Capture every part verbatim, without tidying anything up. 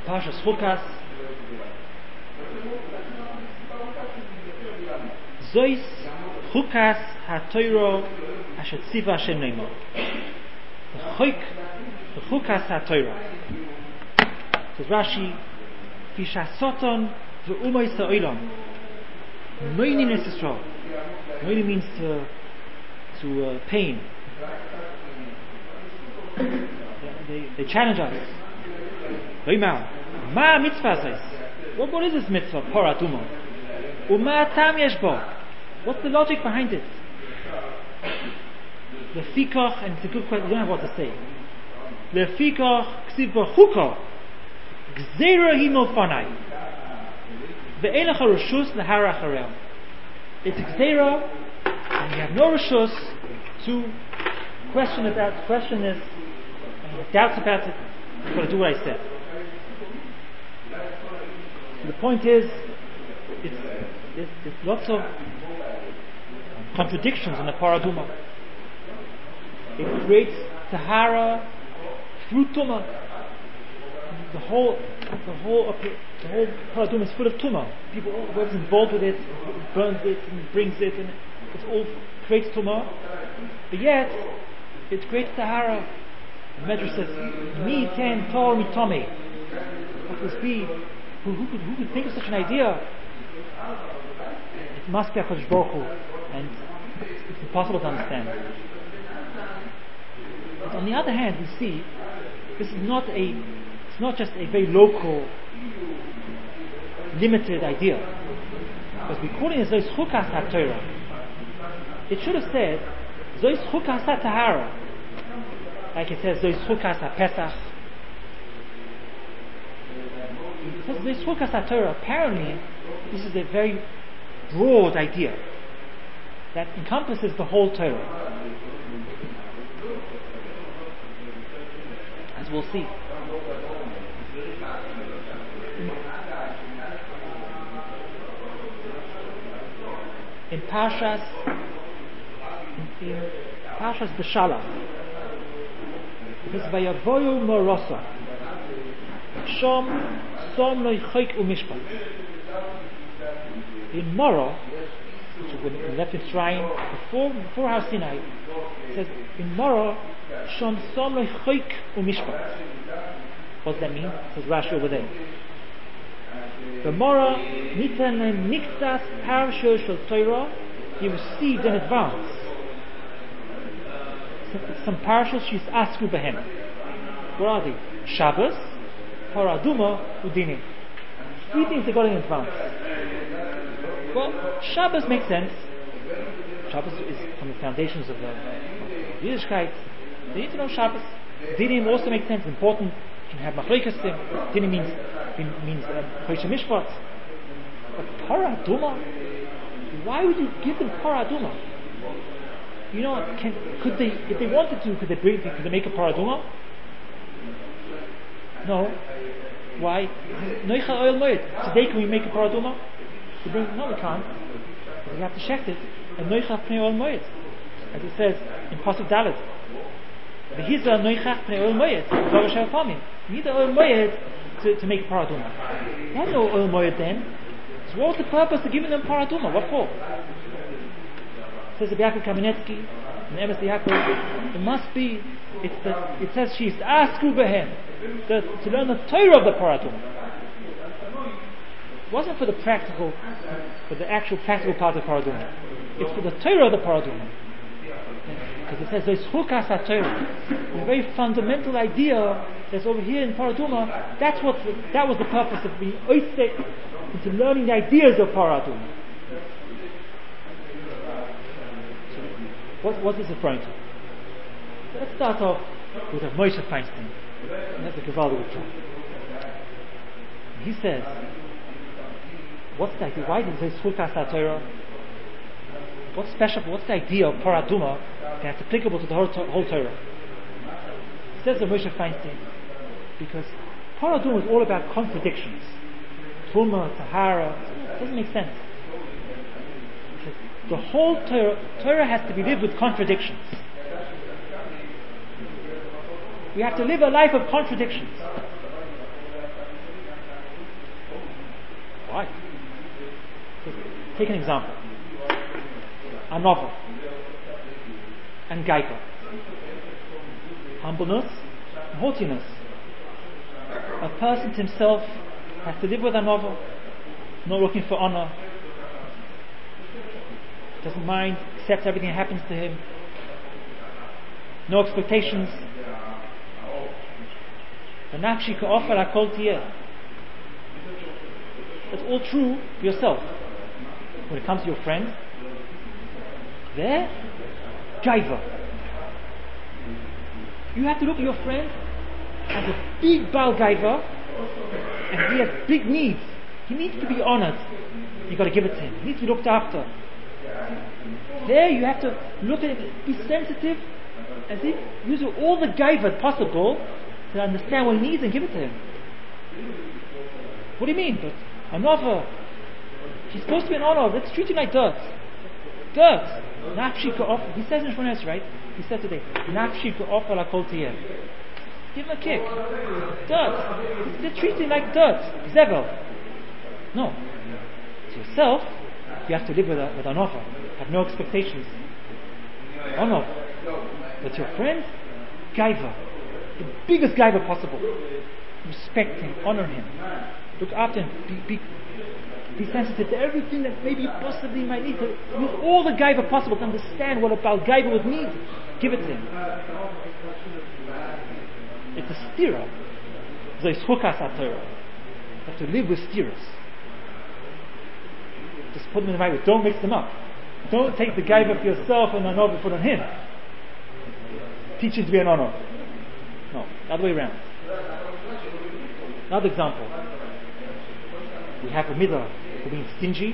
Parshas Chukas. Zois Chukas HaTorah Asher Tziva Hashem Neimo. The Chuk, the Chukas HaTorah. Says Rashi, Fishasoton ve'umois ha'olam. Moinin es Yisrael. Moinin means to to uh, pain. They, they challenge us. Ve'imau, ma mitzvah says. What what is this mitzvah? Paraduma. Uma tam yesh bo. What's the logic behind it? Lefikach, and it's a good question. You don't have what to say. Lefikach ksiv b'chuka gzeira himel fanai ve'enach reshus lehara acharel. It's gzeira, and you have no reshus to question about. Question is, and you have doubts about it. You've got to do what I said. So the point is, it's, there's, there's lots of contradictions in the paraduma. It creates tahara through tuma. The whole, the whole, the whole paraduma is full of tuma. People, whoever's involved with it, burns it and brings it, and it all creates tuma. But yet, it creates tahara. The Medrash says, "Mi ten tor mi tome." What must be? Who, who could who could think of such an idea? It must be HaKadosh Baruch Hu, and it's impossible to understand. But on the other hand, we see this is not a it's not just a very local, limited idea. Because we're calling it Zois Chukas HaTorah. It should have said Zois Chukas HaTahara, like it says Zois Chukas HaPesach. Because Zois Chukas HaTorah, apparently, this is a very broad idea that encompasses the whole Torah. As we'll see. In Parshas, in, in Parshas Beshalach, it says, "Vayavoyu morosa, shom som loichik umishpat." In Moro, which is when we left in Shrine before before Har Sinai, it says in Moro, shom som loichik umishpat. What does that mean? It says Rashi over there. The Moro nitan miktas parsha shel Torah, he received in advance some, some parshas she's asku behem. What are they? Shabbos, Paraduma, Udinim. Three things they got in advance. Well, Shabbos makes sense. Shabbos is from the foundations of the of Yiddishkeit. They need to know Shabbos. Dinim also makes sense. It's important. You can have machlokes. Dinim means means Chodesh Mishpat. But Paraduma, why would you give them Paraduma? You know, can, could they, if they wanted to, could they bring, could they make a Paraduma? No. Why? Noicha oil moed. Today can we make a paraduma? To bring? No, we can't. We have to check it. And noicha pnei oil moed, as it says in Pasuk Dalet. V'hiza noicha pnei oil moed. You need the oil moed to to make a paraduma. They had no oil moed then. So what was the purpose of giving them paraduma? What for? It says Yaakov Kamenetsky in Emes Yaakov. It must be. It's the. It says she's asku behem. The, to learn the Torah of the paraduma. It wasn't for the practical, for the actual practical part of the paraduma. It's for the Torah of the paraduma. Because it says there's chukas ha-Torah. The very fundamental idea that's over here in paraduma. That's what the, that was the purpose of being oisek into learning the ideas of paraduma. So what what is it referring to? So let's start off with a Moshe Feinstein. And that's a gewaldige try. He says, what's the idea? Why did he say Chukas HaTorah? What's special? What's the idea of paraduma that's applicable to the whole, whole Torah? He says the Moshe Feinstein, because paraduma is all about contradictions. Tuma, Tahara, it doesn't make sense. Because the whole Torah, Torah has to be lived with contradictions. We have to live a life of contradictions. Why? Take an example. Anova and Gaiva. Humbleness and haughtiness. A person himself has to live with Anova, not looking for honor, doesn't mind, accepts everything that happens to him, no expectations. V'nafshi ka'ofer hakol tiyeh. That's all true for yourself. When it comes to your friend, there, Gaiva. You have to look at your friend as a big Baal Gaiva, and he has big needs. He needs to be honored. You've got to give it to him. He needs to be looked after. There you have to look at him, be sensitive, and see, use all the Gaiva possible to understand what he needs and give it to him. What do you mean? But Anova, he's supposed to be an honor. Let's treat him like dirt. Dirt. Nafshi ka'ofer. He says in Shmones, right? He said today, Nafshi ka'ofer hakol tiyeh. Give him a kick. Dirt. They treat him like dirt. Zevel. No. To yourself, you have to live with, a, with Anova. Have no expectations. Honor. But your friend, Gaiva. The biggest Gaiva possible. Respect him. Honor him. Look after him. Be, be, be sensitive to everything that maybe possibly might need. To use all the Gaiva possible to understand what a Baal Gaiva would need. Give it to him. It's a stira. Zoischukas HaTorah. You have to live with stiras. Just put them in the right way. Don't mix them up. Don't take the Gaiva for yourself and Anova put on him. Teach him to be an honor. No, the other way around. Another example. We have a midah for being stingy,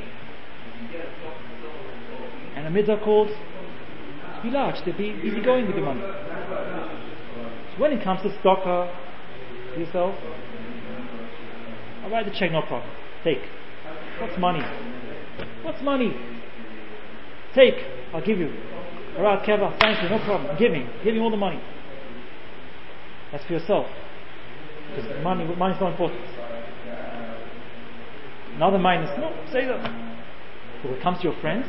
and a midah called to be large, to be easygoing with your money. So when it comes to tzedakah to yourself, I'll write the check, no problem. Take. What's money? What's money? Take. I'll give you. Alright, Keva, thank you, no problem. I'm giving. Giving all the money. That's for yourself. Because money, money's not important. Another minus. No, say that. But when it comes to your friend,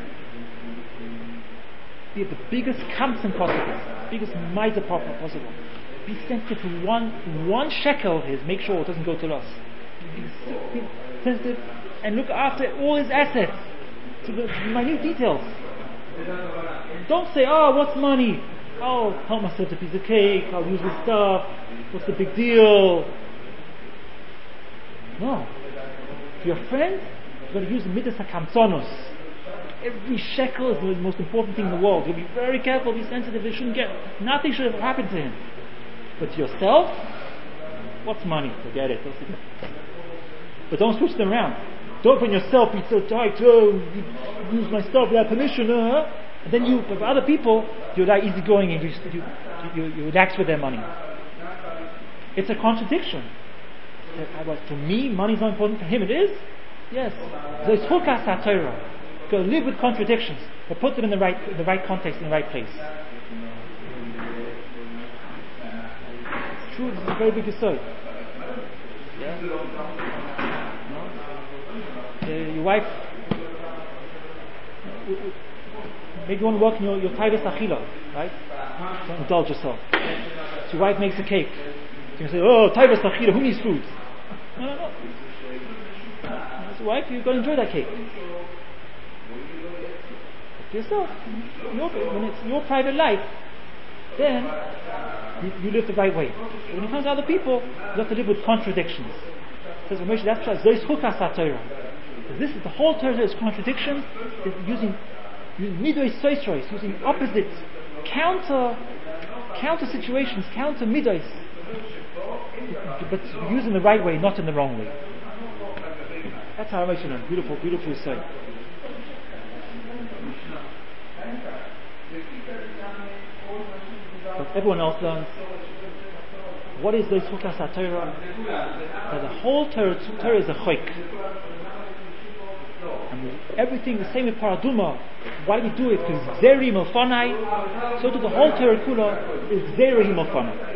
be the biggest kamsim possible, biggest mitre possible. Be sensitive to one one shekel of his. Make sure it doesn't go to loss. Be, be sensitive and look after all his assets to the minute details. Don't say, "Oh, what's money? I'll help myself to a piece of cake. I'll use this stuff. What's the big deal?" No. For your friend, you've got to use the midas hakamtzonos. Every shekel is the most important thing in the world. You'll be very careful, be sensitive. It shouldn't get, nothing should have happened to him. But to yourself, what's money? Forget it. But don't switch them around. Don't put yourself, be so tight, oh, use my stuff without permission, uh, and then you, but for other people, you're that easygoing and you, you, you, you relax with their money. It's a contradiction. For me, money is not important. For him, it is. Yes. There's chukas HaTorah. Go live with contradictions, but put them in the right, in the right context, in the right place. It's true. This is a very big aside. Yeah. No? Uh, your wife. Maybe you want to work in your your taivas achila, right? Don't indulge yourself. So your wife makes a cake. So you say, "Oh, taivas achila, who needs food?" No, no, no. As a wife, you've got to enjoy that cake. But for yourself, your, when it's your private life, then you, you live the right way. But when it comes to other people, you have to live with contradictions. It says, "Moshe, that's why Zois Chukas HaTorah." This is the whole Torah is contradiction, is using using midos soisrois, using opposite, counter, counter situations, counter midos, but used in the right way, not in the wrong way. That's how I make it. Beautiful, beautiful say. But everyone else learns. What is this Chukas HaTorah? That the whole Torah, Torah is a choik. And everything the same with Paraduma. Why do we do it? Because Zeri Milfanai. So to the whole Torah Kula is Zeri Milfanai.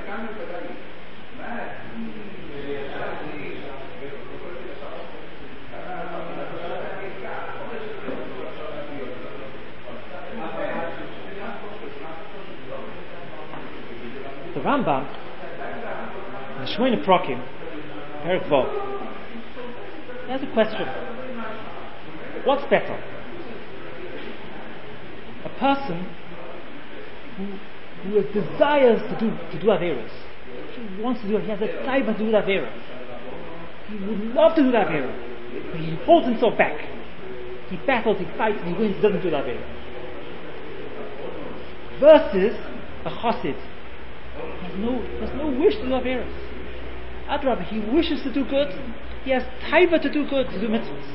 Rambam, in the Shmoyne Prokim, Perek Vov, there's a question. What's better? A person who, who desires to do to do Averas. He wants to do it. He has a time to do Avera. He would love to do Avera, but he holds himself back. He battles, he fights, he wins, he doesn't do Avera. Versus a Chassid. He has no, he has no wish to do Averas. Adrabah, he wishes to do good. He has taiva to do good, to do mitzvahs.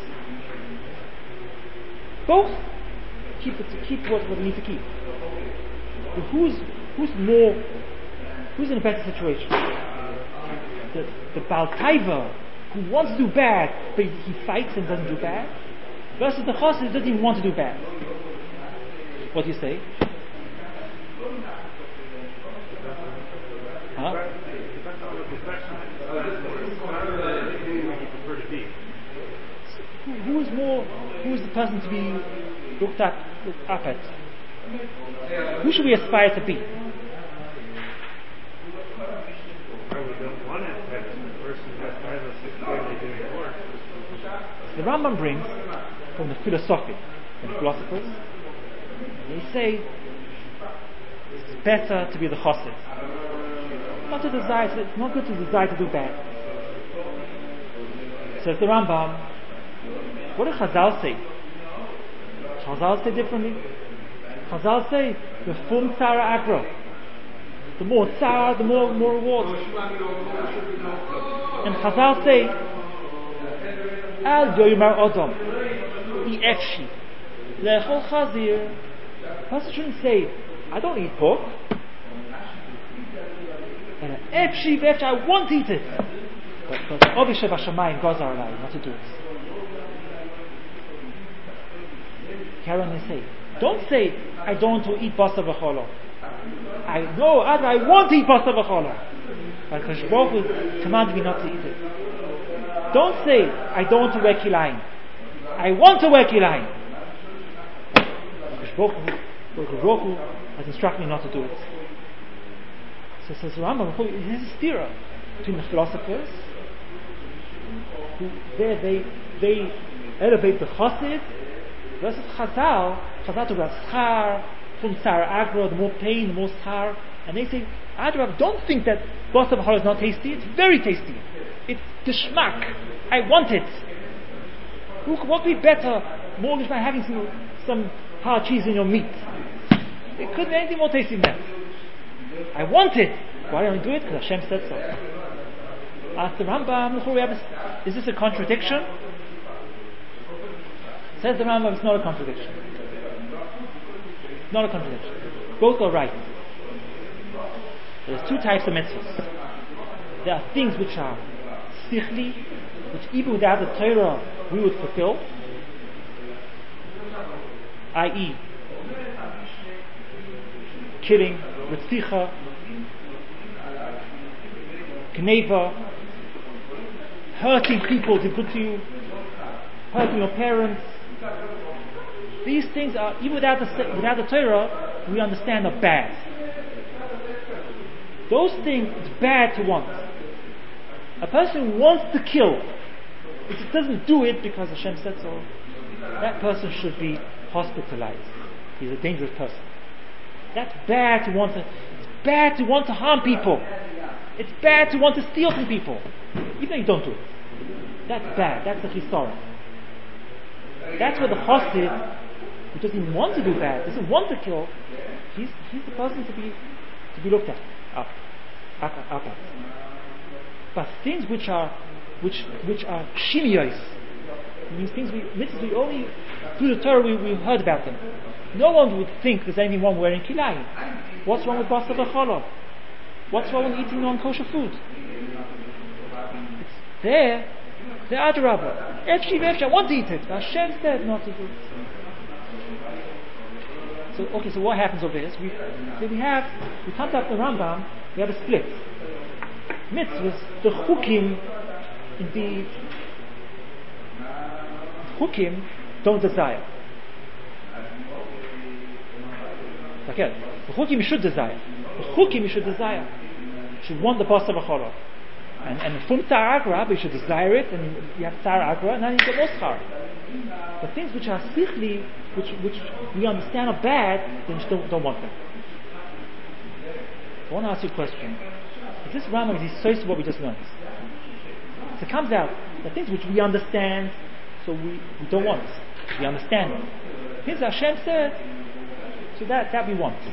Both keep it, to keep what, what they need to keep. But who's who's more? Who's in a better situation? The the Baal Taiva who wants to do bad, but he fights and doesn't do bad, versus the Chassid who doesn't even want to do bad. What do you say? Huh? Who, who is more? Who is the person to be looked at, looked up at? Who should we aspire to be? The Rambam brings from the philosophy, from the philosophers, they say it's better to be the chassid. Not to desire. To, it's not good to desire to do bad. Says the Rambam. What did Chazal say? Chazal say differently. Chazal say the fum tzara agro. The more tzara, the more more reward. And Chazal say al yoymar odom efshi lechol chazir. A person shouldn't say, I don't eat pork. And efshi v'efshi, I won't eat it. But but obviously Hashemayim goes are allowed not to do it. Karen they say, don't say, I don't want to eat basa v'cholo. I know, I, I want to eat basa v'cholo. But Kadosh Baruch Hu commanded me not to eat it. Don't say, I don't want to wear kilayim. I want to wear kilayim. Kadosh Baruch Hu has instructed me not to do it. So says Rambam, there's a stira between the philosophers who there they they elevate the chassid versus Chazal. Chazal talk about schar, from tzar agro, the more pain, the more schar, and they say, Adrab, don't think that basa v'chol is not tasty. It's very tasty. It's geschmack. I want it. Who, what would be better, more than by having some some hard cheese in your meat? It couldn't be anything more tasty than that. I want it. Why don't we do it? Because Hashem said so. Ask the Rambam, is this a contradiction? Says the Rambam, it's not a contradiction. It's not a contradiction. Both are right. There's two types of mitzvahs. There are things which are sichli, which even without the Torah we would fulfill, that is, killing, ritzicha, kneva, hurting people to good to you, hurting your parents. These things are, even without the, without the Torah, we understand are bad. Those things, it's bad to want. A person who wants to kill, if it doesn't do it because Hashem said so, that person should be hospitalized. He's a dangerous person. That's bad to want to. It's bad to want to harm people. It's bad to want to steal from people, even though you don't do it. That's bad. That's the chisara. That's where the chassid, who doesn't even want to do bad, doesn't want to kill, he's he's the person to be to be looked at, up, up, up at. But things which are which which are shimiyos, means things we mitzvahs we only through the Torah we, we heard about them. No one would think there's anything wrong wearing kilayim. What's wrong with basa v'cholo? What's wrong with eating non-kosher food? It's there. The adrabah. Efshi v'efshi, I want to eat it. Hashem said not to do it. So okay, so what happens over here? So we, so we have we come to the Rambam. We have a split. Mitzvahs, the chukim, indeed, chukim don't desire. Again, the chukim you should desire. The chukim you should desire. should want the Basa B'Chola. And, and from Tzar Agra, you should desire it, and you have Tzar Agra, and then you get more schar. But things which are sichli, which which we understand are bad, then you don't, don't want them. I want to ask you a question. Is this Rambam, is he so what we just learned? So it comes out that things which we understand, so we, we don't want. We understand them. Here's Hashem said, so that, that we want.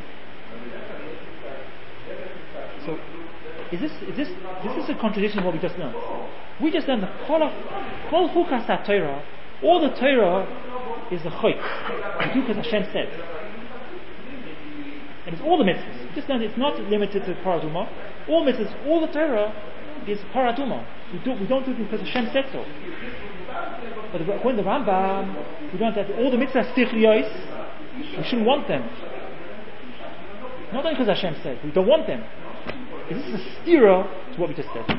So is this is this this is a contradiction of what we just learned? We just learned the kol kol chukas HaTorah, all the Torah is the chayk. We do because Hashem said. And it's all the mitzvahs. We just learned it's not limited to paraduma. All mitzvahs, all the Torah is paraduma. We do we don't do it because Hashem said so. But according to the Rambam, we don't have that all the mitzvahs stichliyos. We shouldn't want them. Not only because Hashem said, we don't want them. This is a stira to what we just said.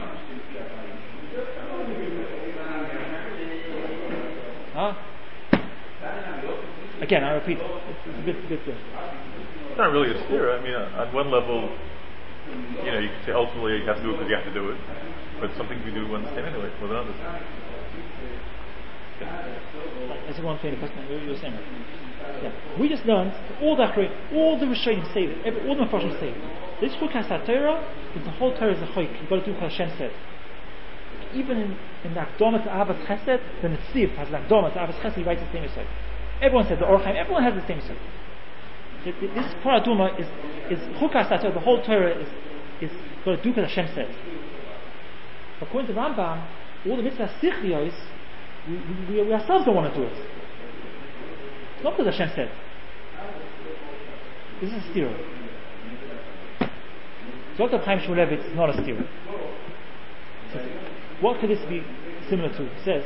Huh? Again, I repeat, it's a bit, bit uh, it's not really a stira. I mean, on one level, you know, you can say ultimately you have to do it because you have to do it, but some things we do understand anyway, more than others. Yeah. As one thing, the question you were saying. Yeah. We just learned all the all the Rishonim say it, every, all the Mepharshim say it. This chukas HaTorah is the whole Torah is a chayk. You've got to do what Hashem said. Even in, in the Akdama to Ahavas Chesed, the Netziv has the Akdama to Ahavas Chesed, he writes the same aside. Everyone said the Orchaim, everyone has the same aside. This paraduma is is chukas HaTorah. The whole Torah is is got to do what Hashem said. According to Rambam, all the mitzvahs sichliyos, we, we, we ourselves don't want to do it. It's not because Hashem said. This is a stira. Doctor Chaim Shmulevitz is not a stira. What could this be similar to? He says,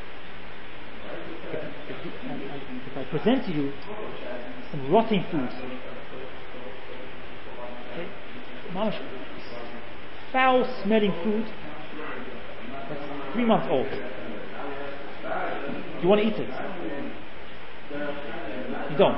if, if, if I present to you some rotting food, okay, foul-smelling food that's three months old, you want to eat it? You don't.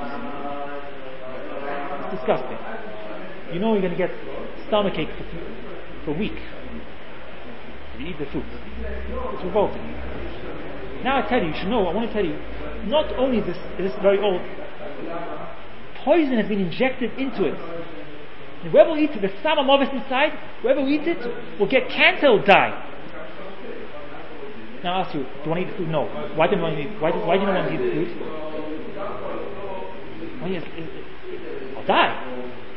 It's disgusting. You know you're going to get stomachache for, for a week. You eat the food. It's revolting. Now I tell you, you should know, I want to tell you, not only is this, is this very old, poison has been injected into it. And whoever will eat it, there's some amovis inside, whoever will eat it will get cancer or die. Now I ask you, do you want to eat the food? No. Why do you want to eat, why, why do you not want to eat the food? Well, yes, it, it, I'll die.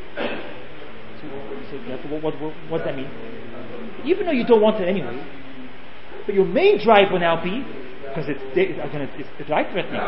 So, so what, what, what, what does that mean? Even though you don't want it anyway, but your main drive will now be, because it's, it's, it's life-threatening.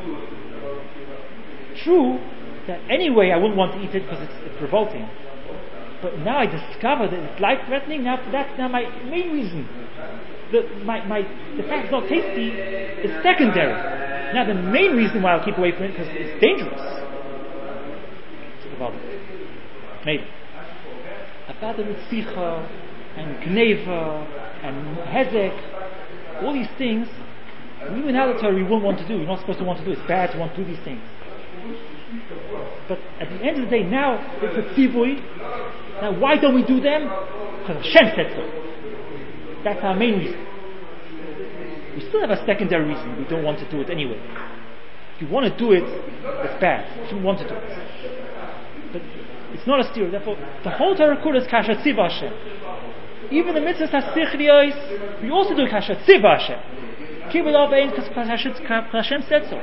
True, that anyway I wouldn't want to eat it because it's, it's revolting. But now I discover that it's life-threatening, now that's now my main reason. The, my, my, the fact it's not tasty is secondary. Now the main reason why I'll keep away from it is because it's dangerous. It's about it. Maybe. About the Ritzicha and Gneva and Hezek, all these things, even now the Torah we won't want to do. You're not supposed to want to do it. It's bad to want to do these things. But at the end of the day, now it's a tzivui. Now why don't we do them? Because Hashem said so. That's our main reason. We still have a secondary reason. We don't want to do it anyway. If you want to do it, it's bad. You shouldn't want to do it. But it's not a stira. Therefore, the whole Torah Kura is kasher tziva Hashem. Even the mitzvahs hasichlios, we also do kasher tziva Hashem. Keep it all bein because Hashem said so.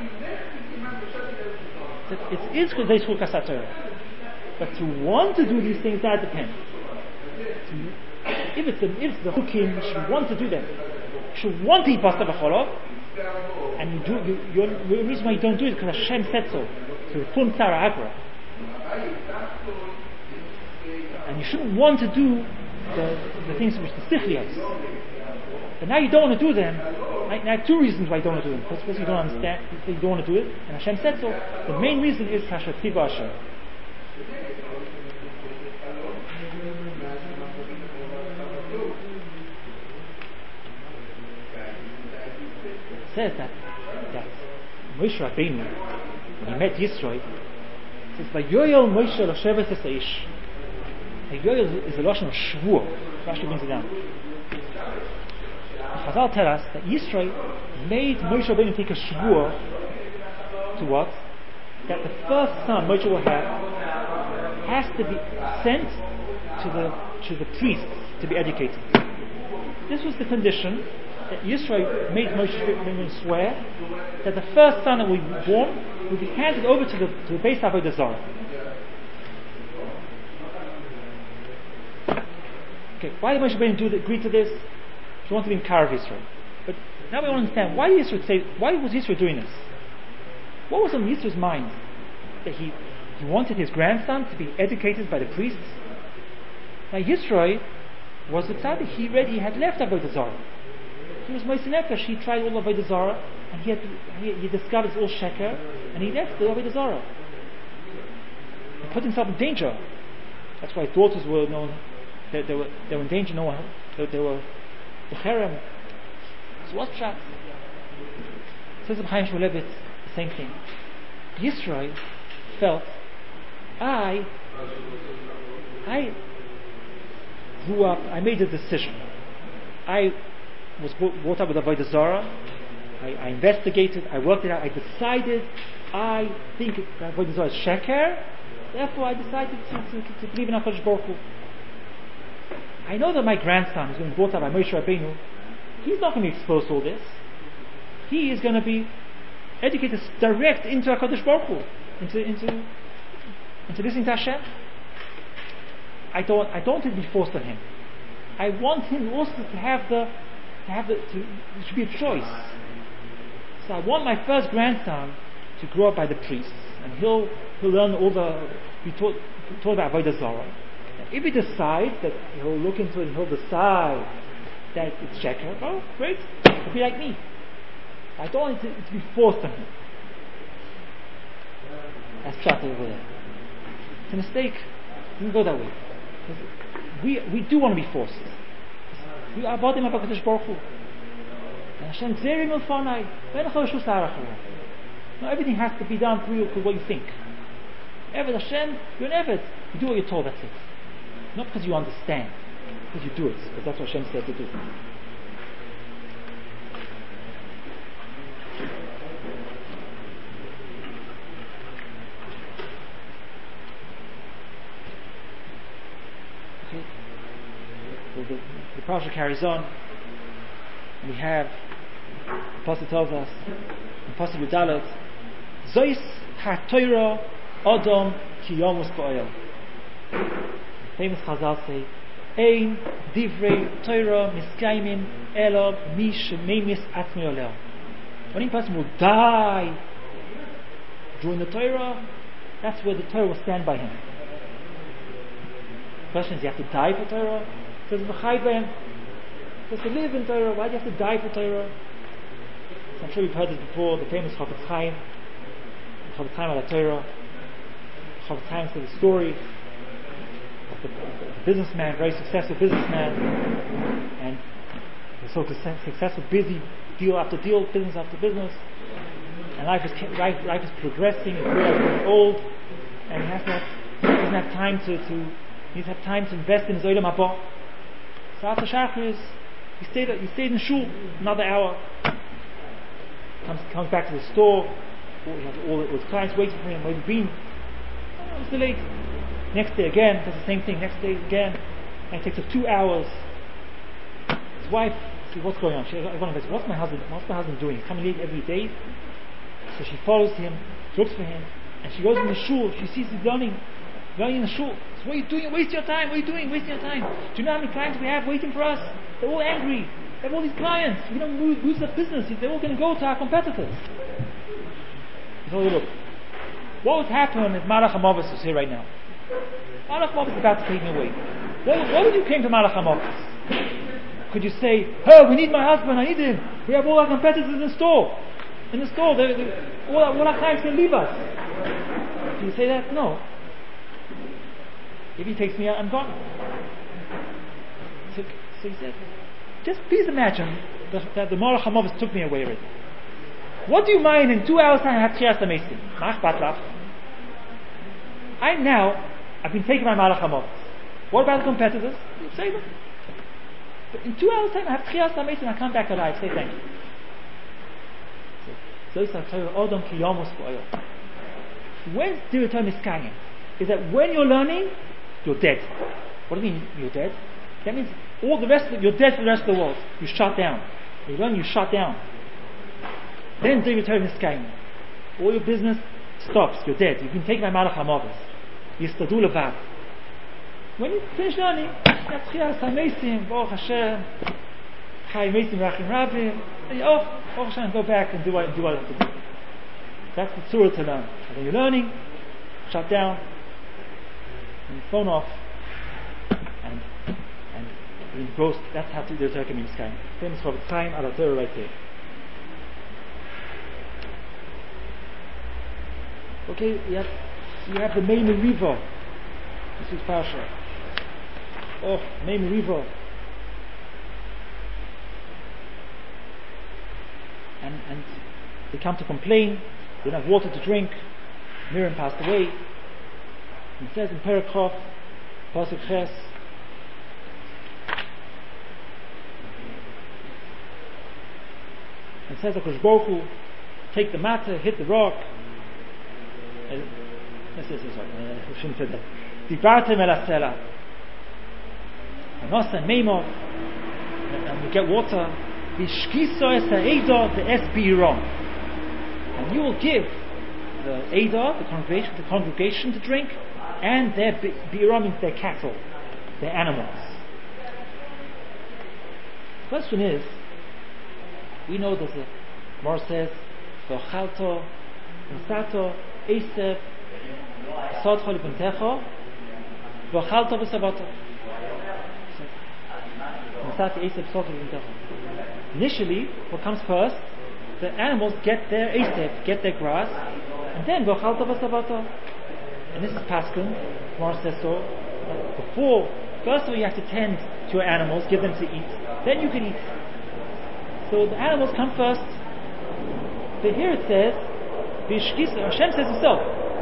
It is because they school kasat Torah. But to want to do these things, that depends. If it's the, if it's the hukim, you should want to do them. You should want to eat pasta b'cholov, and you do. You, you're, the reason why you don't do it is because Hashem said so. So it's pum tzara agra, and you shouldn't want to do the, the things which the sichlios. But now you don't want to do them. Right? Now, two reasons why you don't want to do them. First, because you don't understand, you don't want to do it, and Hashem said so. The main reason is kasher tziva Hashem. Says that that Moshe Rabbeinu, when he met Yisro, says, "Vayoyel Moshe l'shevet es haish." Yoel is a lotion of shvur. Rashi brings it down. Chazal tell us that Yisro made Moshe Rabbeinu take a shvur to what? That the first son Moshe will have has to be sent to the to the priests to be educated. This was the condition that Yisro made Moshe Rabbeinu swear that the first son that will be born will be handed over to the to the base of Avodah Zarah. Okay, why did Moshe Rabbeinu do the, agree to this? He wanted to be Mekarav Yisro. But now we want to understand why Yisro say why was Yisro doing this? What was on Yisro's mind? That he he wanted his grandson to be educated by the priests. Now Yisro was the tzaddik. He already had left Avodah Zarah. He was Moshe Nefesh. He tried all Avodah Zarah, and he had to, he, he discovered it's all sheker, and he left the Avodah Zarah. He put himself in danger. That's why his daughters were known. They, they were they were in danger. No one. They, they were the cherem. So what's pshat? Says Chaim Shmulevitz the same thing. Yisro felt, I, I grew up. I made a decision. I was brought up with Avodah Zarah. I, I investigated. I worked it out. I decided. I think that Avodah Zarah is sheker. Therefore, I decided to, to, to believe in HaKadosh Baruch Hu. I know that my grandson, who's going to be brought up by Moshe Rabbeinu, he's not going to be exposed to all this. He is going to be educated direct into HaKadosh Baruch Hu, into into into listening to Hashem. I don't I don't want it to be forced on him. I want him also to have the to have the to it should be a choice. So I want my first grandson to grow up by the priests, and he'll he'll learn all the be taught taught about Avodah Zarah. If he decides that he'll look into it and he'll decide that it's sheker, oh, great, he'll be like me. I don't want it to, it to be forced on him. That's pshat over there. It's a mistake. It doesn't go that way. We we do want to be forced. We are bodim of HaKadosh Baruch Hu. And Hashem zeri milfonai. No, everything has to be done through what you think. Eved Hashem, you're an Eved. You do what you're told, that's it. Not because you understand, because you do it, because that's what Hashem said to do. Okay. Well, the, the parasha carries on. We have, the Pasuk tells us, in Pasuk Yudalet, Zois ha-Torah Adam ki yomus ba'oil. Famous Chazal say, Ein divrei Torah miskaymin elav mi shemeimis atzmi olel. When a person will die during the Torah, that's where the Torah will stand by him. The question is, you have to die for Torah? It says, V'chai b'hem. It says, to live in Torah, why do you have to die for Torah? So I'm sure you've heard this before, the famous Chofetz Chaim, Chofetz Chaim al Torah. Chofetz Chaim says the story of the, the businessman, very successful businessman, and he's so successful, busy, deal after deal, business after business, and life is life, life is progressing. He's getting old, and he has to have, he doesn't have time to, to he needs to have time to invest in his Olam Haba. So after Shachris, he stayed he stayed in shul another hour. Comes comes back to the store. He has all his clients waiting for him. Where have you been? Oh, it's delayed. Next day again, does the same thing. Next day again, and it takes her two hours. His wife says, "What's going on?" She goes, "What's my husband? What's my husband doing? He's coming late every day." So she follows him, she looks for him, and she goes in the shul. She sees him running, running in the shul. So, what are you doing? You're wasting your time. What are you doing? Wasting your time. Do you know how many clients we have waiting for us? They're all angry. We have all these clients. We don't lose, lose the business. They're all going to go to our competitors. He told her, look, what would happen if Malach HaMavis was here right now? Malach HaMavis is about to take me away. What, what would you claim to Malach HaMavis? Could you say, oh, we need my husband, I need him. We have all our competitors in the store. In the store, they're, they're, all, our, all our clients can leave us. Do you say that? No. If he takes me out, I'm gone. So, so he said, just please imagine that, that the Malach HaMavis took me away already. What do you mind in two hours time I have Tchias HaMeisim? Mach Batlach. I now, I've been taken by Malach HaMavis. What about the competitors? You save them. But in two hours' time, I have Tchias HaMeisim and I come back alive. Say thank you. So, when Dirator Miskayim is that when you're learning, you're dead. What do you mean you're dead? That means all the rest of you're dead for the rest of the world. You shut down. When you learn, you shut down. Then Dirator Miskayim. All your business stops. You're dead. You've been taken by Malach HaMavis. Yistadu levad. When you finish learning, that's Tchias HaMeisim, Baruch Hashem, Chai Meisim Rachim Rabim, and you, oh, Baruch Hashem, go back and do what, do what I have to do. That's the tzura to learn. When you're learning, shut down, and phone off, and and be engrossed. That's how to do the Torah means kind. Famous Rabbi Chaim al Torah right there. Okay, you have, you have the Mei Meriva. This is Parsha. Oh, Mei Meriva. And, and they come to complain, they don't have water to drink. Miriam passed away. And it says in Perakov, Pasuk Ches, it says HaKadosh Baruch Hu, take the matter, hit the rock. This is sorry, I shouldn't say that. Dibartem el Asela. And Nosa and Meimov, and you get water. Vishkiso es ha'eda ve'es bi'rom. And you will give the Eidah, the congregation, the congregation to drink, and their bi'rom means their cattle, their animals. The question is, we know there's a Gemara says, V'ochalto, V'sato, Esev, Sodcho l'bintecho, V'ochalto v'savato. V'sati Esev, Sodcho l'bintecho. Initially, what comes first, the animals get their Esev, get their grass, and then V'ochalto v'savato. And this is Paskin, Gemara says so. Before, first of all, you have to tend to your animals, give them to eat, then you can eat. So the animals come first. But here it says, Hashem says himself,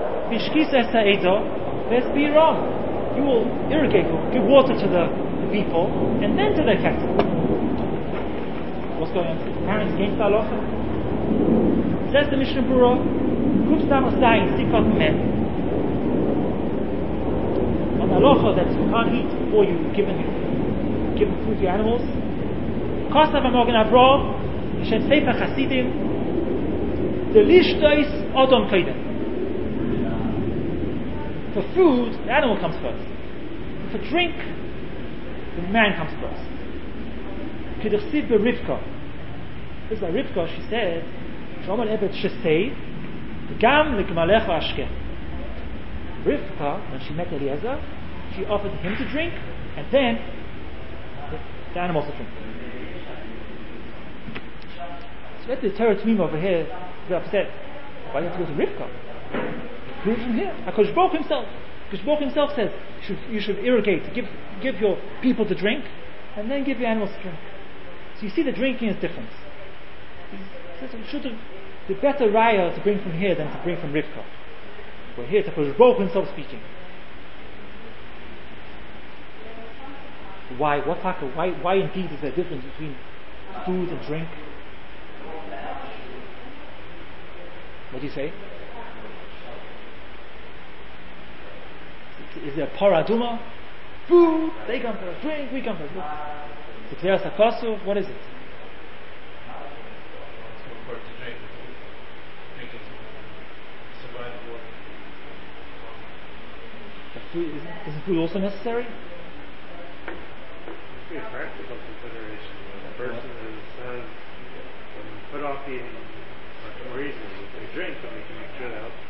you will irrigate, give water to the, the people, and then to their cattle. What's going on? Parents against the halacha. Says the Mishnah Berurah, Kuf Samos Zayin, Sifat Men. On the halacha that you can't eat before you've given, given food to your animals. Kosav Amogen Avrov, Hashem Sefer Chasidim, the Lishtois Odom Kaidem. For food, the animal comes first. For drink, the man comes first. K'dichsiv beRivka. This is by Rivka, she said, Shomer Ebed Shesei, Gam L'Gmalecha Ashke. Rivka, when she met Eliezer, she offered him to drink, and then the, the animals to drink. So let the Torah T'mim over here be upset. Why do you have to go to Rivka? Prove from here. HaKadosh Baruch Hu himself. HaKadosh Baruch Hu himself says you should, you should irrigate, give, give your people to drink, and then give your animals to drink. So you see the drinking is different. He says we should have the better raya to bring from here than to bring from Rivka. Where here it's HaKadosh Baruch Hu himself speaking. Why? What why? Why indeed is there a difference between food and drink? What do you say? Is there a paraduma? Food, they come first. Drink, we come first. The Kleras HaKosuv, what is it? The food, isn't, isn't food also necessary? It's a practical consideration. The person who says, when we put off eating for some reason, we can drink, and we can make sure that helps.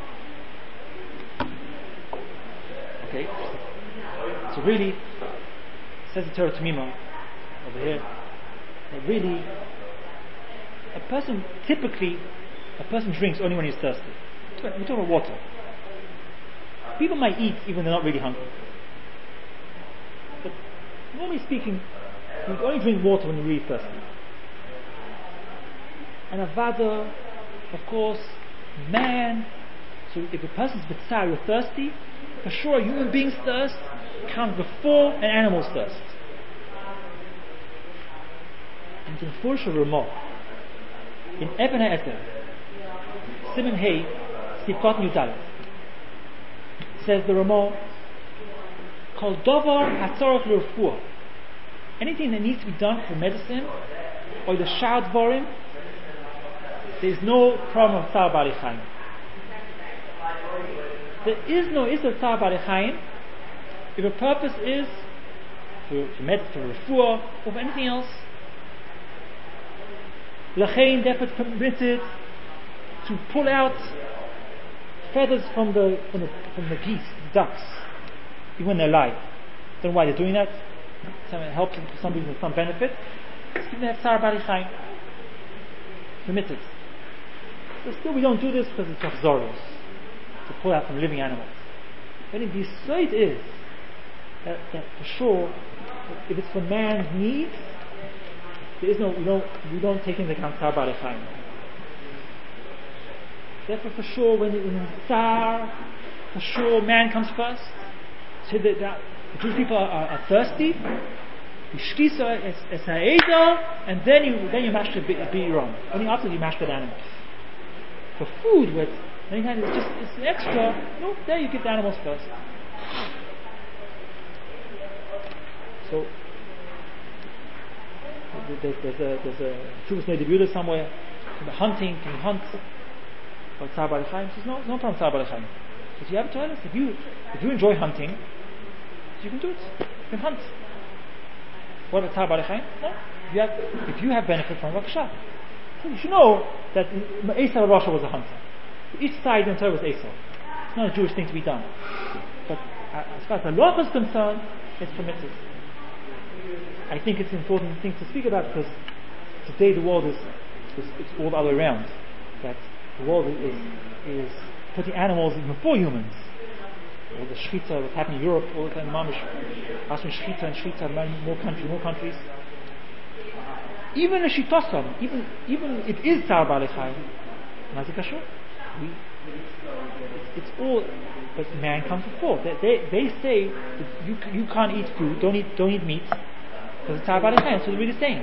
Okay. So really, says the Torah T'mima over here, that really, a person, typically, a person drinks only when he's thirsty. We're talking about water. People might eat even they're not really hungry. But normally speaking, you only drink water when you're really thirsty. And avada, of course, man. So if a person's bitzar, you're thirsty, for sure, human beings thirst. comes before an animal's thirst. And it's in Furish of Ramah. In Eben HaEzer, Siman Hey, Sifkat Yudalet, says the Ramah, Kol Davar HaTzorach L'Refuah, anything that needs to be done for medicine, or the Shad Vorim, there is no problem of Tzar Ba'alei Chaim. There is no Issur Tzar Ba'alei Chaim if the purpose is for, for medicine, for refuah, or for anything else. L'chein, therefore it's permitted to pull out feathers from the from the from the geese, the ducks, even when they're alive. Don't know why they're doing that. Some it helps them for some reason, some benefit. Even they have Tzar Ba'alei Chaim, permitted. But still, we don't do this because it's achzoros, to pull out from living animals. But the side is that, that for sure, if it's for man's needs, there is no we don't we don't take into account Tzar Ba'alei Chaim. Therefore, for sure, when it, when it's Tzar, for sure, man comes first. So that, that the Jewish people are, are, are thirsty. You shkisa es, es ha'eda, and then you then you mash the bi'irah. Only after you mash the animal. For food, with many times it's just it's an extra. No, there you give the animals first. So there's, there's a there's a Chuvas Ne'edebuda somewhere. The hunting, can you hunt? But Tzar Ba'alei Chaim says no, no problem. Tzar Ba'alei Chaim. But you have a choice. If you if you enjoy hunting, you can do it. You can hunt. What about Tzar Ba'alei Chaim? No. You have, if you have benefit from Rakshah. So you should know that Esau Rasha was a hunter. Each side in Torah was Esau. It's not a Jewish thing to be done. But as far as the law is concerned, it's permitted. I think it's an important thing to speak about because today the world is, is it's all the other way around. That the world is is putting animals before humans. All the shchita, what's happening in Europe, all the time, the mamish, asking shchita and shchita, more countries, more countries. Even a shitosam, even even it is Tzar Ba'alei Chaim, Mazik Kasher. We, it's, it's all, but man comes before. They, they, they say that you you can't eat food, don't eat don't eat meat, because it's Tzar Ba'alei Chaim. That's what they're really saying.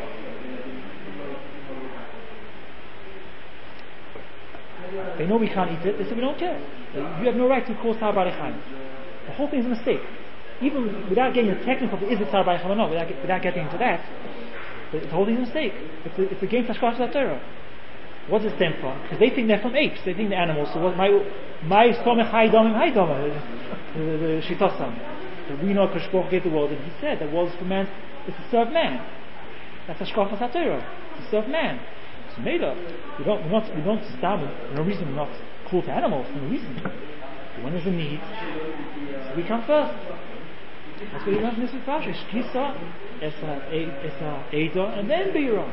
They know we can't eat it. They say we don't care. You have no right to call Tzar Ba'alei Chaim. The whole thing is a mistake. Even without getting the technical, is it Tzar Ba'alei Chaim or not? Without, without getting into that. The whole thing is a mistake. It's, a, it's against Hashkash Torah. What does it stem from? Because they think they're from apes. They think they're animals. So what? My my somech haidamim haidamim. The shitosam. We know Hakadosh Baruch Hu gave the world, and He said the world is for man. It's to serve man. That's Hashkash Torah. To serve man. So made up. We don't we don't we don't stop. No reason we're not cruel to animals. No reason. When there's a need, so we come first. That's what you learn from this Parsha. Shkisa, Esa, Esa, Eda, and then Beirah.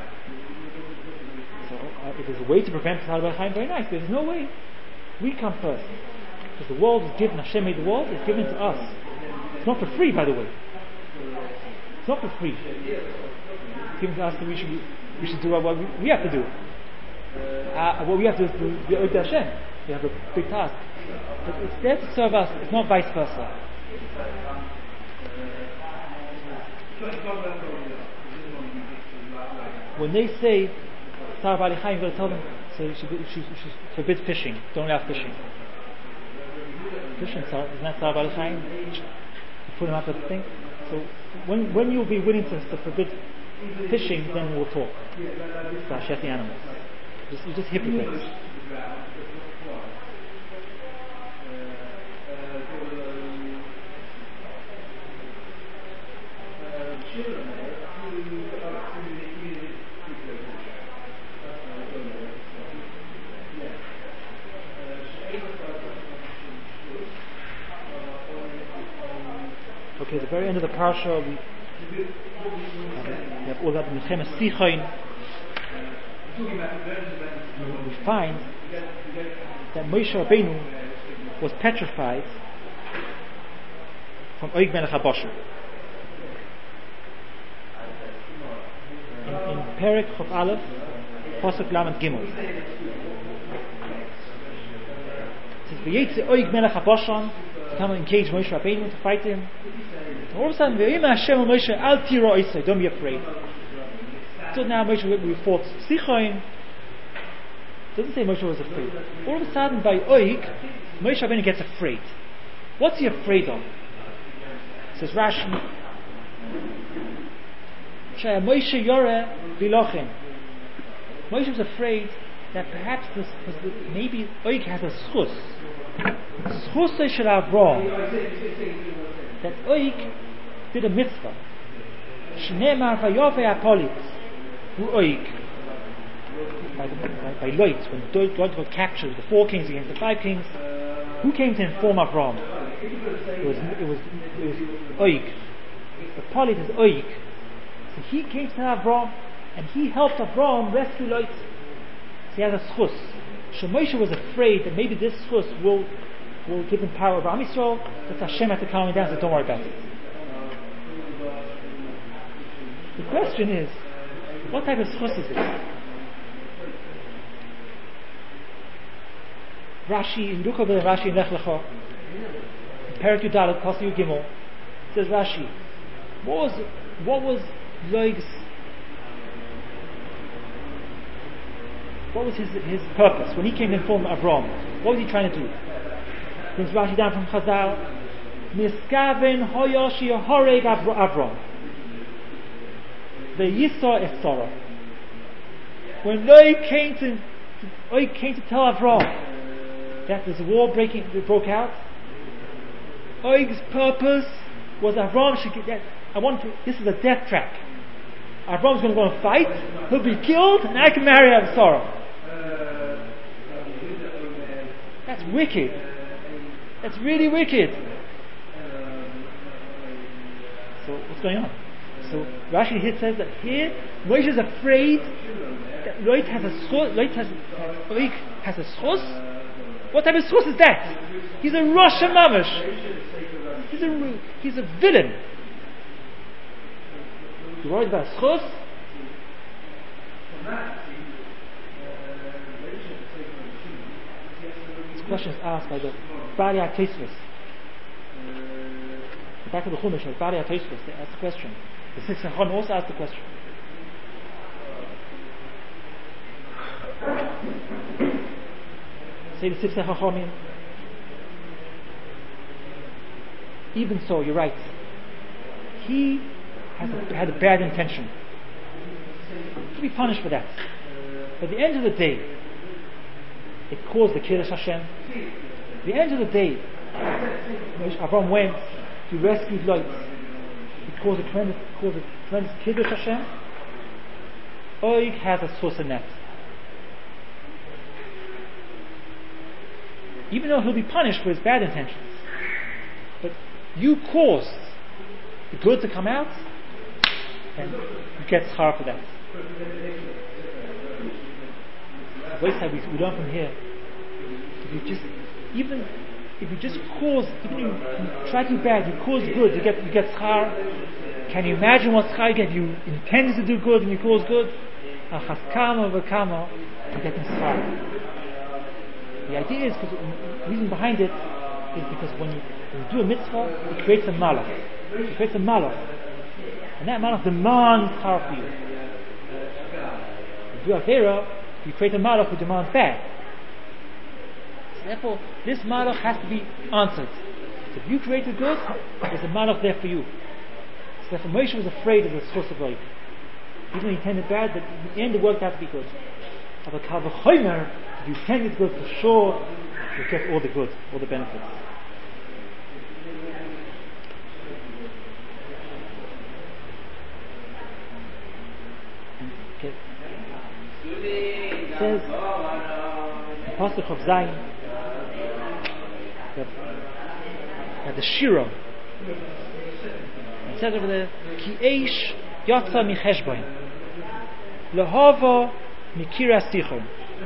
So uh, if there's a way to prevent Tzar Ba'alei Chaim, very nice. But there's no way. We come first. Because the world is given, Hashem made the world, it's given to us. It's not for free, by the way. It's not for free. It's given to us, so we should, we should do what we, we have to do. Uh, what we have to do is be Od Hashem. We have a big task. But it's there to serve us, it's not vice versa. When they say Tzar Ba'alei Chaim, you've got to tell them, so she, she, she forbids fishing, don't allow fishing. Fishing is not Tzar Ba'alei Chaim. You put them up at the thing. So when when you'll be willing to, to forbid fishing, then we'll talk about shechi animals. Just, you're just hypocrites. Okay, at the very end of the parsha, we, we have all that Milchemes Sichain. We find that Moshe Rabbeinu was petrified from Og Melech HaBashan. In, in Perek Chaf Aleph, Pasuk Lamed Gimel, it says, "V'yetze Og Melech HaBashan to come and engage Moshe Rabbeinu to fight him. And all of a sudden, V'yima Hashem Moshe al tira isai, don't be afraid. So now Moshe we fought Sichon. Doesn't say Moshe was afraid. All of a sudden, by Oig, Moshe Rabbeinu gets afraid. What's he afraid of? Says Rashi, Shaya Moshe Yore Bilochem. Moshe was afraid that perhaps this was the, maybe Oig has a schus. Schus shel Avram. That Oig did a mitzvah. Shneimar vayove apolit. Who Oig? By, by, by Lot, when God got captured, the four kings against the five kings, who came to inform Avram? It was it was it was Oig. The Polit is Oig. So he came to Avram and he helped Avram rescue Lot. So he has a schus. So Moshe was afraid that maybe this schus will will give him power over Am Yisrael. That's Hashem had to calm him down. So don't worry about it. The question is, what type of schus is this? Rashi in Ducha and Rashi in Lech Lecha, Perek Yudalet Pasuk Yud Gimel, says Rashi, what was what was Loig's, what was his his purpose when he came to inform Avram? What was he trying to do? Brings Rashi down from Chazal, Miskaven Hoyoshi Horeg Avram, the Yisor Esora. When Loig came to Loig came to tell Avram that there's a war breaking that broke out, Oig's purpose was Avram should get that. I want to. This is a death trap. Avram's going to go and fight. He'll be killed, and I can marry Avsarah. That's wicked. That's really wicked. So what's going on? So Rashi here says that here Moshe is afraid that Lot has a schus. Lot has Oig has a schus. What type of schus is that? He's a Rosh Mamash. He's a he's a villain. You worried about schus? This question is asked by the Bari HaTosfos. The back of the Chumash, the Bari HaTosfos, they asked the question. The Sifsei HaChachamim also asked the question. Say the Sifsei HaChachamim. Even so, you're right. He has a, had a bad intention. To be punished for that. But at the end of the day, it caused the Kiddush Hashem. At the end of the day, Avram went, he rescued Lot. It caused a tremendous, caused a tremendous Kiddush Hashem. Oig has a source in that. Even though he'll be punished for his bad intentions. But you caused the good to come out, and you get schar for that. The way that we, we learn from here, if you just, even if you just cause, even you, you try to do bad, you cause good, you get you get schar. Can you imagine what schar you get? You intend to do good and you cause good. Achas kama v'kama, you get schar. The idea is, because the reason behind it is because when you, when you do a mitzvah, it creates a malach. It creates a malach. And that malach demands schar for you. If you do avera, you create a malach who demands bad. So therefore, this malach has to be answered. So if you create a good, there's a malach there for you. So therefore, Moshe was afraid of the schus of Lot. Even though he intended bad, but in the end it worked out to be good. But kal v'chomer, if you intended good, for sure you get all the good, all the benefits. Okay. It says the Pasuk of Zayin that, that the Shira, it says over there, Ki eish yatsa mi cheshbon lehava mikira sichon.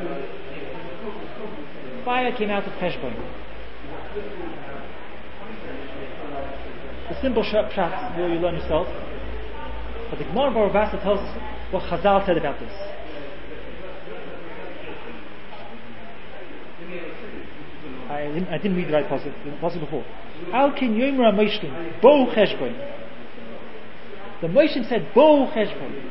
Fire came out of Cheshbon. The simple pshat will you learn yourself, but the Gemara Bava Basra tells us what Chazal said about this. I didn't, I didn't read the right passage, the passage before. Al kin yomer ha-moshlim bo cheshbon. The Moshe said bo cheshbon.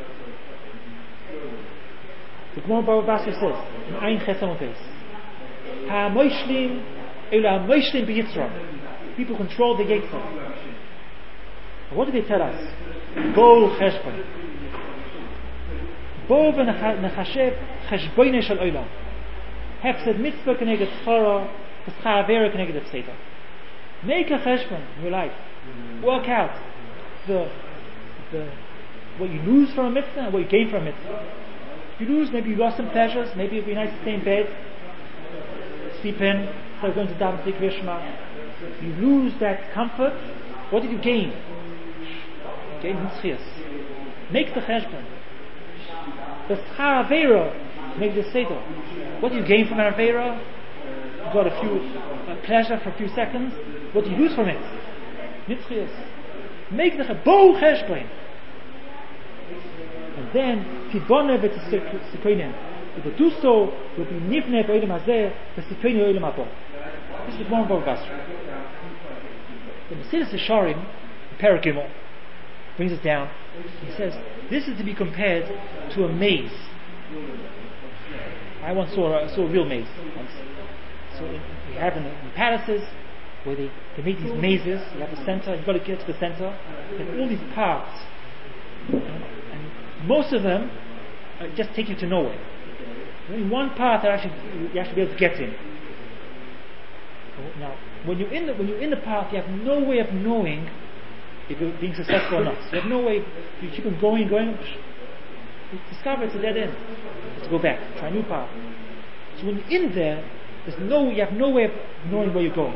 The Gemara Bava Basra says in Ein Ches Amud Beis, ha-moshlim elu ha-moshlim b'Yitzra. People control the Yitzra. What did they tell us? Bo cheshbon. Bo v'nechashev cheshboinei shel olam. Hefsed mitzvah keneged chara, v'schar avera keneged hafseda. Make a cheshbon in your life. Work out the, the what you lose from a mitzvah and what you gain from a mitzvah. If you lose, maybe you lost some pleasures. Maybe it'd be nice to stay in bed, sleep in, instead of going to daven to Kriya Shema. You lose that comfort. What did you gain? You gain mitzvahs. Make the cheshbon. The schar avera, make the seder. What do you gain from an avera? You got a few a pleasure for a few seconds. What do you lose from it? Mitzvahs. Make the bo cheshbon. And then tibone v'tzikoinen. If you do so, you'll be nifnei b'olam hazeh v'tzikoinen b'olam haba. This is the Gemara Bava Basra. The Mesilas Yesharim, Perek Gimel, brings it down. He says this is to be compared to a maze. I once saw a, saw a real maze once. So in, we have in, in palaces where they, they make these mazes. You have the center. You've got to get to the center. You have all these paths, and, and most of them uh, just take you to nowhere. There's only one path that actually you actually be able to get in. Now, when you're in the when you're in the path, you have no way of knowing if you're being successful or not. So you have no way. You keep on going, going. You discover it's a dead end. You have to go back, try a new path. So when you're in there, there's no you have no way of knowing where you're going.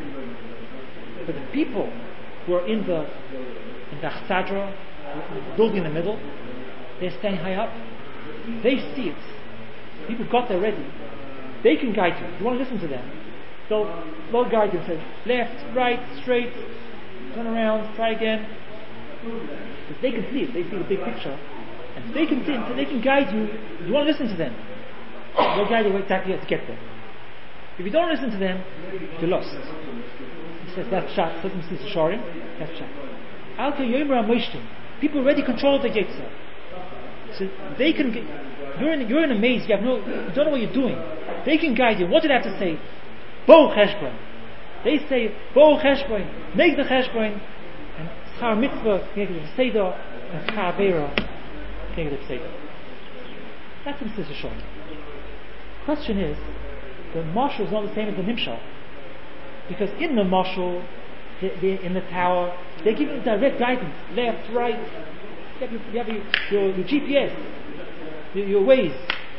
But the people who are in the in the Chsadra, the building in the middle, they're standing high up. They see it. People got there ready. They can guide you. You want to listen to them. They'll, they'll guide you and say, left, right, straight, turn around, try again. Because they can see it, they see the big picture. And they can see it, they can guide you. You want to listen to them. They'll guide you exactly how to get there. If you don't listen to them, you're lost. He says, that's Pshat, doesn't see Shorim, that's Pshat. Alka Yomer HaMoshtim. People already control the Yitzhak. So they can get, you're in, you're in a maze, you have no, you don't know what you're doing. They can guide you. What did I have to say? Bo cheshbon. They say, Bo cheshbon, make the cheshbon, and schar mitzvah, make the seder, and schar avera, make the seder. That's the Mesilas Yesharim. Question is, the mashal is not the same as the nimshal. Because in the mashal, in the tower, they give you direct guidance, left, right. You have your, you have your, your, your G P S, your, your Waze.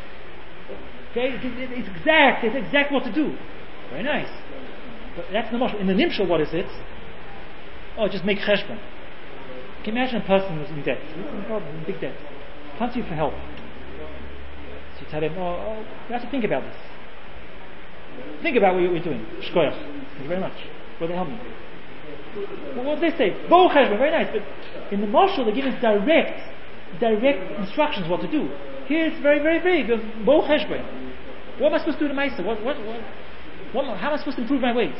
Okay, it, it, it's exact. It's exact what to do. Very nice. But that's the mashal. In the nimshal, what is it? Oh, just make cheshbon. Can you imagine a person who's in debt? He's in problem, in big debt. Comes to you for help. So you tell him, oh, oh, you have to think about this. Think about what you're doing. Shkoyach. Thank you very much. Will they help me? Well, what do they say? Bo cheshbon, very nice. But in the mashal, they give us direct, direct instructions what to do. Here it's very, very big. Bo cheshbon. What am I supposed to do to myself? What, what, what, what, how am I supposed to improve my ways?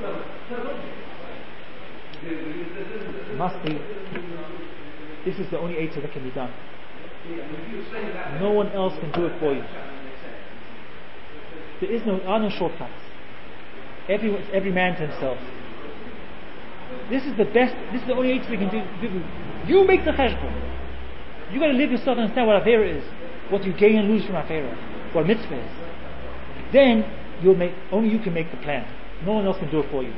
It must be. This is the only eitzah that can be done. No one else can do it for you. There is no, are no shortcuts. Every, every man to himself. This is the best. This is the only eitzah we can do. You make the cheshbon. You got to live yourself and understand what avera is, what you gain and lose from avera, what mitzvah is. Then you'll make. Only you can make the plan. No one else can do it for you.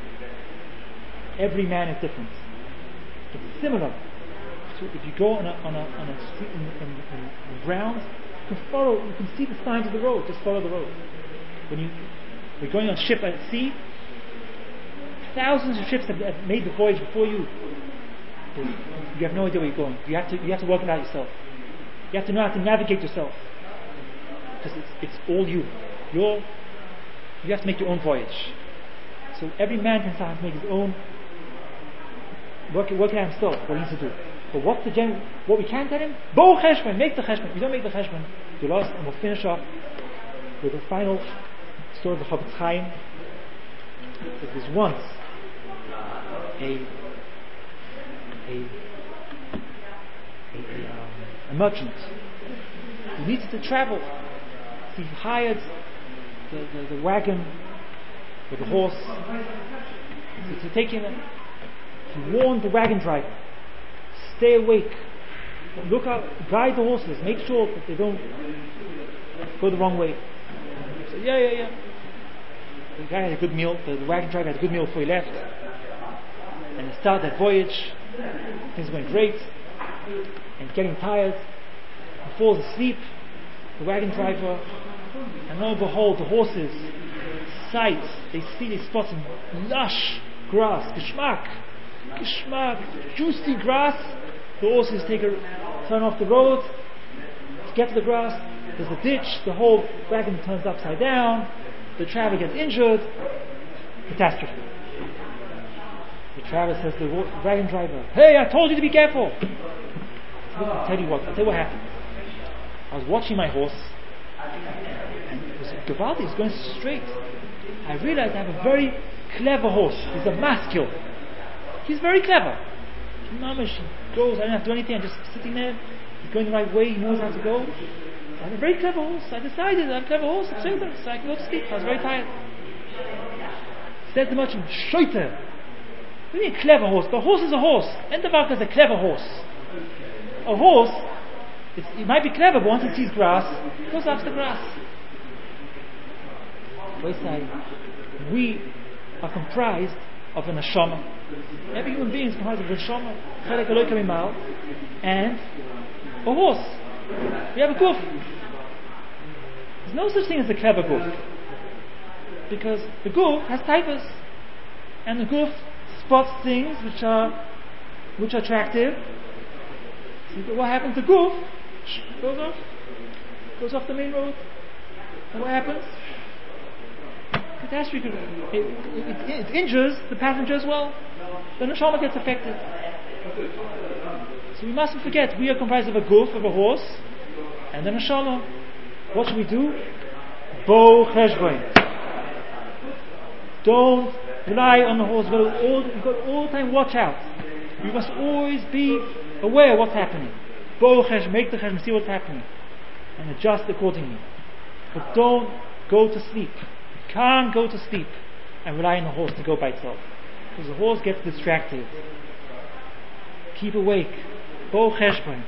Every man is different. It's similar. So if you go on a on a on a street in, in, in, in ground, you can follow. You can see the signs of the road. Just follow the road. When you we're going on a ship at sea, thousands of ships have, have made the voyage before you. You have no idea where you're going. You have to you have to work it out yourself. You have to know how to navigate yourself, because it's it's all you. You're you have to make your own voyage. So every man can have to make his own. Work it, work it out himself what he needs to do. But what's the gen- what we can tell him? Bo cheshbon, make the cheshbon. If you don't make the cheshbon, you're lost. And we'll finish off with the final story of the Chofetz Chaim. There was once a a a, a, um, a merchant who needed to travel. So he hired the, the, the wagon with the horse. So to take him, he warned the wagon driver, stay awake, look out, guide the horses, make sure that they don't go the wrong way. So yeah, yeah, yeah. The guy had a good meal, the, the wagon driver had a good meal before he left. And they started that voyage, things went great, and getting tired, he falls asleep, the wagon driver, and lo and behold, the horses sight, they see, they spot some lush grass, geschmack, geschmack, juicy grass. The horses take a turn off the road to get to the grass. There's a ditch, the whole wagon turns upside down, the traveler gets injured, catastrophe. The traveler says to the wagon driver, "Hey, I told you to be careful." I'll tell you what, I'll tell you what happened. I was watching my horse, and it was Gavaldi, he was going straight. I realized I have a very clever horse. He's a masculine. He's very clever. He mamish, he goes, I don't have to do anything, I'm just sitting there. He's going the right way, he knows how to go. I have a very clever horse. I decided I have a clever horse, so I can go to sleep. I was very tired. Said the merchant, Shoiter. What do you mean clever horse? The horse is a horse. Entermark is a clever horse. A horse, it's, it might be clever, but once it sees grass, it goes after the grass. We are comprised of a neshama. Every human being is comprised of a neshama, chelek Eloka mimal, and a horse. We have a guf. There's no such thing as a clever guf, because the guf has typos, and the guf spots things which are which are attractive. So what happens? The guf goes off, goes off the main road, and what happens? Catastrophe. It, it, it injures the passenger as well. The neshama gets affected. So we mustn't forget, we are comprised of a guf, of a horse, and the neshama. What should we do? Bo cheshbon. Don't rely on the horse. You've got to all, you've got to all the time watch out. You must always be aware of what's happening. Bo cheshbon, make the cheshbon, see what's happening, and adjust accordingly. But don't go to sleep. You can't go to sleep and rely on the horse to go by itself, because the horse gets distracted. Keep awake. Bo cheshbon.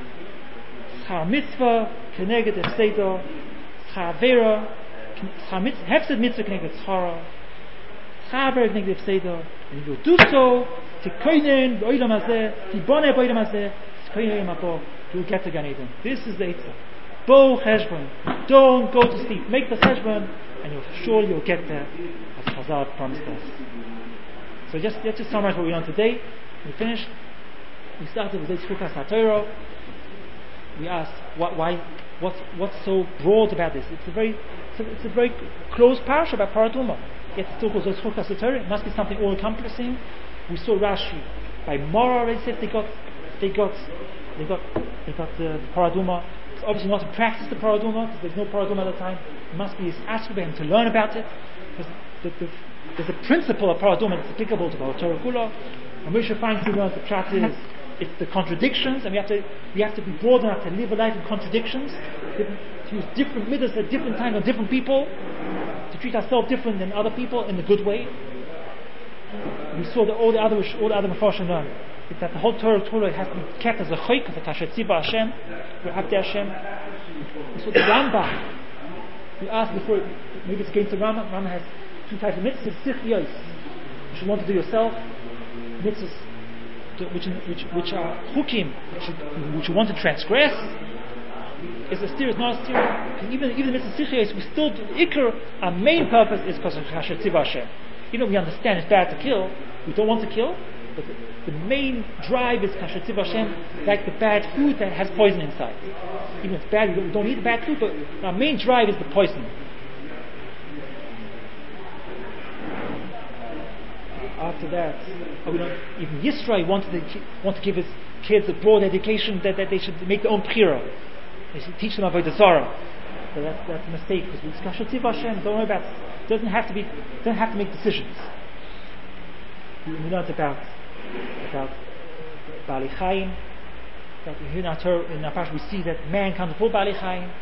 Schar mitzvah keneged efseda. Schar avera. Hefsed mitzvah keneged schara. Schar avera keneged efseda. And you will do so. Tikoinen b'olam hazeh. Tiboneh b'olam hazeh. Tikoinen b'olam haba. You will get to Gan Eden. This is the Eitzah. Bo cheshbon. Don't go to sleep. Make the cheshbon, and you'll surely you'll get there, as Chazal promised us. So just let's just summarize what we learned today. We finished. We started with Chukas HaTorah. We asked what, why, what's, what's so broad about this? It's a very, it's a, it's a very close parasha about Paraduma. Yet it's still called Chukas HaTorah. It must be something all-encompassing. We saw Rashi by Mora. They said they got, they got, they got, they got the, the Paraduma. It's obviously not to practice the Paraduma, because there's no Paraduma at the time. It must be asked for him to learn about it, because the, the, there's a principle of Paraduma that's applicable to the Torah Kula. And Moshe Feinstein learns the pshat is it's the contradictions, and we have to we have to be broad enough to live a life in contradictions, to use different midas at different times on different people, to treat ourselves different than other people in a good way. We saw that all the other all the other Mefarshim learn is that the whole Torah Torah has to be kept as a chayk, as a kashet tziba Hashem, Abdei Hashem. We saw the Rambam. We asked before, maybe it's against the Rambam. Rambam has two types of mitzvahs: sichiyos, which you want to do yourself, mitzvahs which which which are chukim, which, which you want to transgress. Is a steer, is not a steer. Even even the mitzvah sichiyos, we still do ikar. Our main purpose is because of kashet tziba Hashem. Even though we understand it's bad to kill, we don't want to kill, but the, the main drive is kashet tziva Hashem, like the bad food that has poison inside. Even if it's bad, we don't, we don't eat the bad food, but our main drive is the poison. Uh, after that, uh, we don't, even Yisrael wanted to want to give his kids a broad education that, that they should make their own bechira. They should teach them about the Torah. but that's, that's a mistake because we discuss Shativ Hashem. Don't worry about. Doesn't have to be. Don't have to make decisions. We, we learned about about Bali Chaim. That here in our Torah, in our Parsha, we see that man comes before Bali Chaim.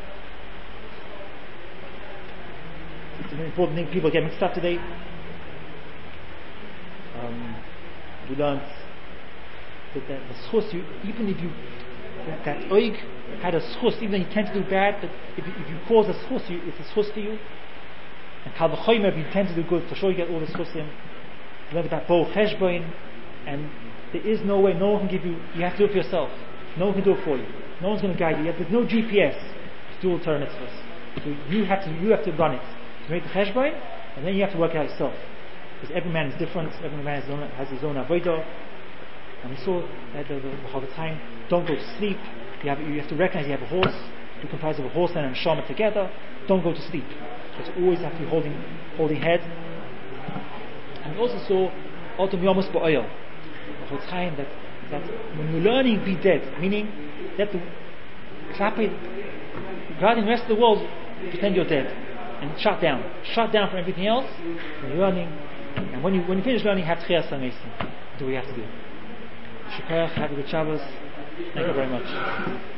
It's a very important thing. People get mixed up today. Um, we learned that, that the schus, you, even if you that, that oig had a schus, even though he tends to do bad, but if you, if you cause a schus, you, it's a schus to you. And kal v'chomer, if you tend to do good, for sure you get all the schusim. We learned about bo cheshboin, and there is no way. No one can give you. You have to do it for yourself. No one can do it for you. No one's going to guide you. There's no G P S to do all Torah mitzvahs. So you have to. You have to run it. To make the cheshboin, and then you have to work it out yourself. Because every man is different, every man has his own, has his own avodah. And we saw that the, the, the, the time, don't go to sleep. You have, you have to recognize you have a horse, you're comprised of a horse and a neshama together. Don't go to sleep. It's always have to be holding holding head. And we also saw Otom Yomus Ba'oil, the whole time that, that when you're learning, be dead. Meaning that the klape, regarding the rest of the world, pretend you're dead. And shut down. Shut down from everything else. When you're learning. And when you when you finish learning, have Tchiyas HaMesim. Do what you have to do. Shukayach, have a good Shabbos. Thank you very much.